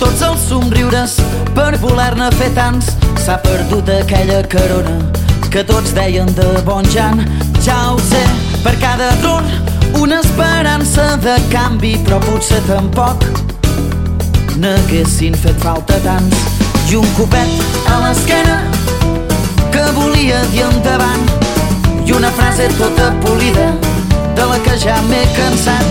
tots els somriures per voler-ne fer tants. S'ha perdut aquella carona que tots deien de bon Jan. Ja ho sé, per cada error una esperança de canvi, però potser tampoc n'haguessin fet falta tants. I un copet a l'esquena que volia dir endavant, i una frase tota polida de la que ja m'he cansat.